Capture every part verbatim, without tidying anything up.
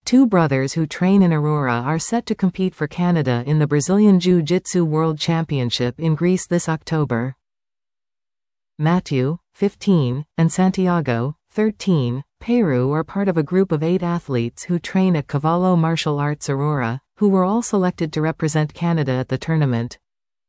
Two brothers who train in Aurora are set to compete for Canada in the Brazilian Jiu-Jitsu World Championship in Greece this October. Matthew, fifteen, and Santiago, thirteen, Peru are part of a group of eight athletes who train at Cavallo Martial Arts Aurora, who were all selected to represent Canada at the tournament.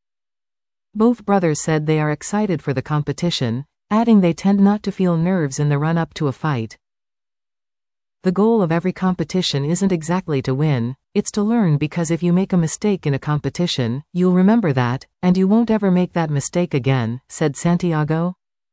Both brothers said they are excited for the competition, adding they tend not to feel nerves in the run-up to a fight. The goal of every competition isn't exactly to win, it's to learn, because if you make a mistake in a competition, you'll remember that, and you won't ever make that mistake again, said Santiago.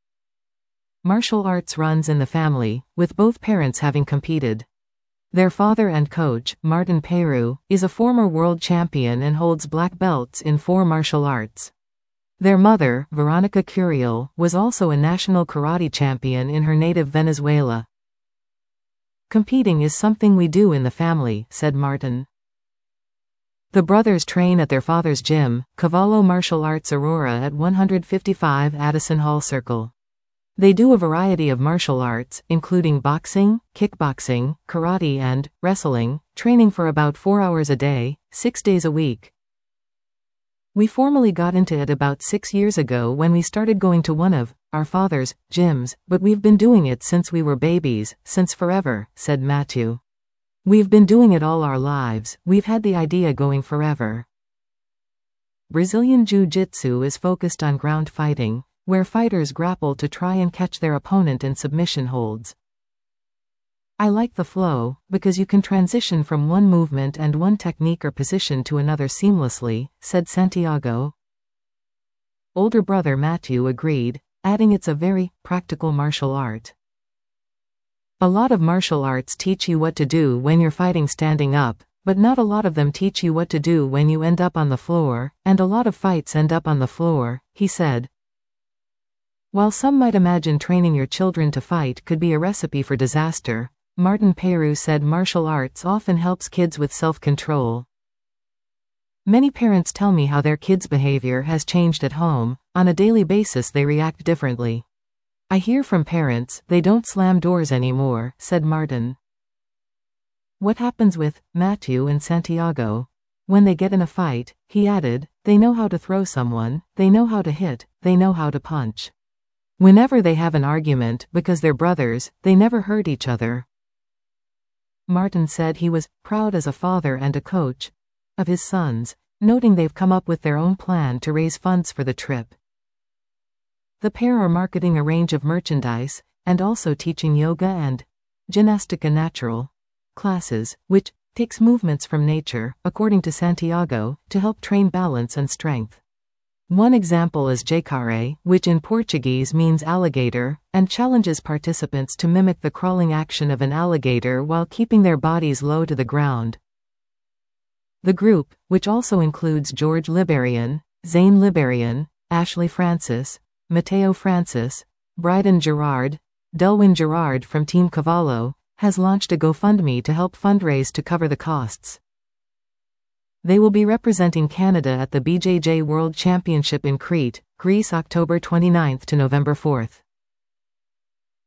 Martial arts runs in the family, with both parents having competed. Their father and coach, Martin Peru, is a former world champion and holds black belts in four martial arts. Their mother, Veronica Curiel, was also a national karate champion in her native Venezuela. Competing is something we do in the family, said Martin. The brothers train at their father's gym, Cavallo Martial Arts Aurora at one fifty-five Addison Hall Circle. They do a variety of martial arts, including boxing, kickboxing, karate and wrestling, training for about four hours a day, six days a week. We formally got into it about six years ago when we started going to one of our father's gyms, but we've been doing it since we were babies, since forever, said Matthew. We've been doing it all our lives, we've had the idea going forever. Brazilian Jiu-Jitsu is focused on ground fighting, where fighters grapple to try and catch their opponent in submission holds. I like the flow, because you can transition from one movement and one technique or position to another seamlessly, said Santiago. Older brother Matthew agreed, adding it's a very practical martial art. A lot of martial arts teach you what to do when you're fighting standing up, but not a lot of them teach you what to do when you end up on the floor, and a lot of fights end up on the floor, he said. While some might imagine training your children to fight could be a recipe for disaster, Martin Peru said martial arts often helps kids with self-control. Many parents tell me how their kids' behavior has changed at home. On a daily basis they react differently. I hear from parents, they don't slam doors anymore, said Martin. What happens with Matthew and Santiago? When they get in a fight, he added, they know how to throw someone, they know how to hit, they know how to punch. Whenever they have an argument, because they're brothers, they never hurt each other. Martin said he was proud as a father and a coach of his sons, noting they've come up with their own plan to raise funds for the trip. The pair are marketing a range of merchandise, and also teaching yoga and Gymnastica Natural classes, which takes movements from nature, according to Santiago, to help train balance and strength. One example is Jacare, which in Portuguese means alligator, and challenges participants to mimic the crawling action of an alligator while keeping their bodies low to the ground. The group, which also includes George Liberian, Zane Liberian, Ashley Francis, Mateo Francis, Bryden Gerard, Delwyn Gerard from Team Cavallo, has launched a GoFundMe to help fundraise to cover the costs. They will be representing Canada at the B J J World Championship in Crete, Greece, October twenty-ninth to November fourth.